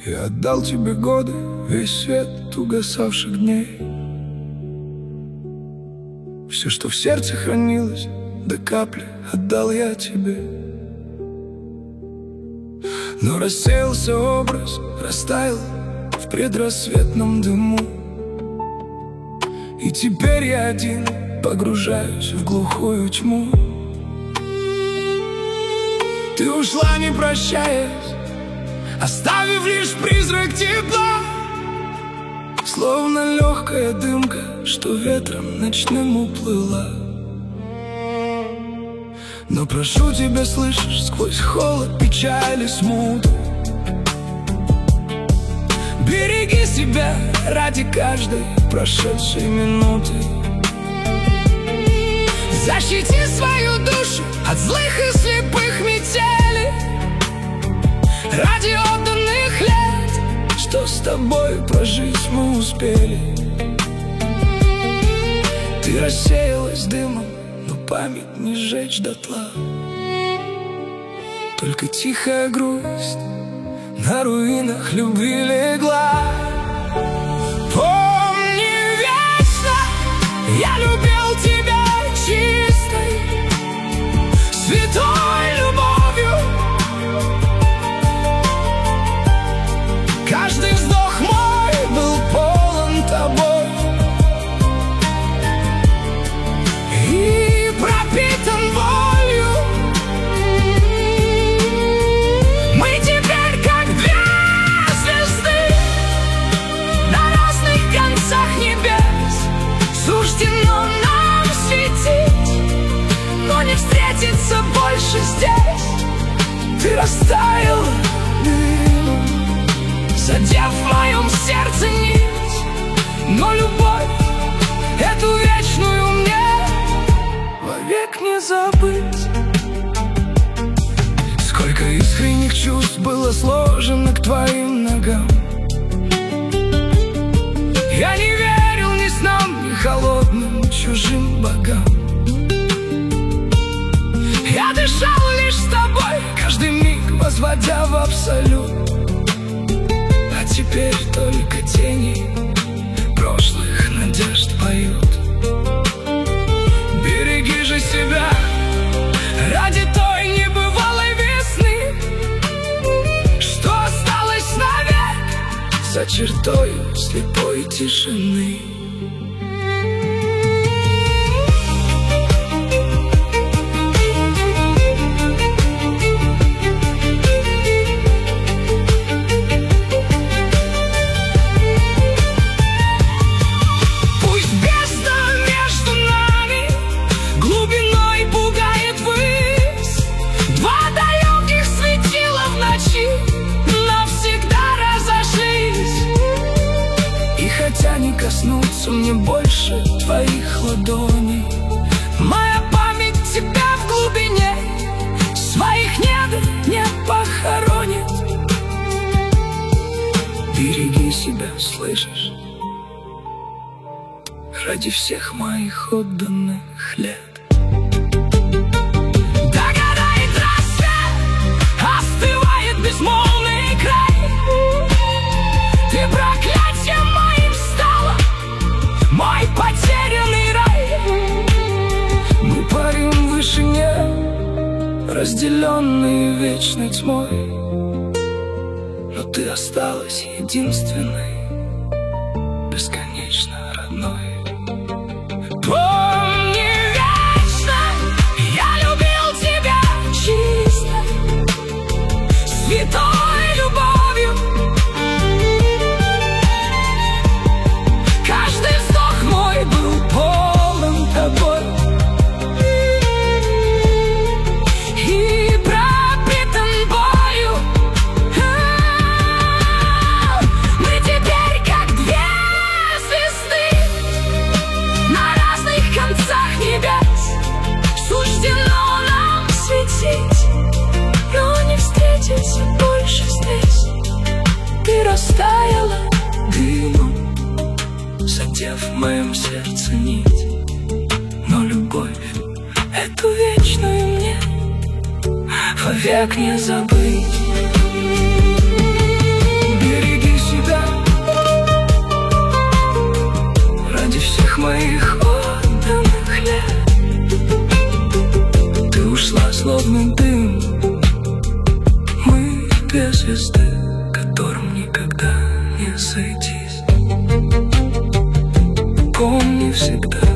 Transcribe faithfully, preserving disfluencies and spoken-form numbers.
Я отдал тебе годы, весь свет угасавших дней. Все, что в сердце хранилось, до капли отдал я тебе. Но рассеялся образ, растаял в предрассветном дыму. И теперь я один погружаюсь в глухую тьму. Ты ушла, не прощаясь, оставив лишь призрак тепла, словно легкая дымка, что ветром ночным уплыла. Но прошу тебя, слышишь, сквозь холод, печали, смуту, береги себя ради каждой прошедшей минуты. Защити свою душу от злых и слепых метелей, ради отданных лет, что с тобой прожить мы успели. Ты рассеялась дымом, но память не сжечь дотла. Только тихая грусть на руинах любви легла. Помни вечно, я любил тебя чистой, святой любовью. Каждый вздох мой был полон тобой и пропитан болью. Мы теперь как две звезды на разных концах небес. Суждено нам светить, но не встретиться больше здесь. Ты растаял, задев в моем сердце нить, но любовь эту вечную мне вовек не забыть. Сколько искренних чувств было сложено к твоим ногам. Я не верил ни снам, ни холодным чужим богам. Я дышал лишь с тобой, каждый миг возводя в абсолют. Теперь только тени прошлых надежд поют. Береги же себя ради той небывалой весны, что осталось навек за чертою слепой тишины. Хотя не коснуться мне больше твоих ладоней, моя память тебя в глубине своих недр не похоронит. Береги себя, слышишь, ради всех моих отданных лет. Догорает рассвет, остывает безмолвный край. Ты проклятие моим стала, мой потерянный рай. Мы парим в вышине, разделенные вечной тьмой, но ты осталась единственной, бесконечно родной. Помни вечно, я любил тебя чисто, святой любовью. Каждый вздох мой был полон тобой и пропитан болью. Мы теперь как две звезды на разных концах небес. Суждено нам светить, но не встретиться больше здесь. Ты растаяла дымом, задев в моем сердце нить, но любовь эту вечную мне вовек не забыть. моих отданных лет. Ты ушла словно дым, мы две звезды, которым никогда не сойтись. Помни всегда,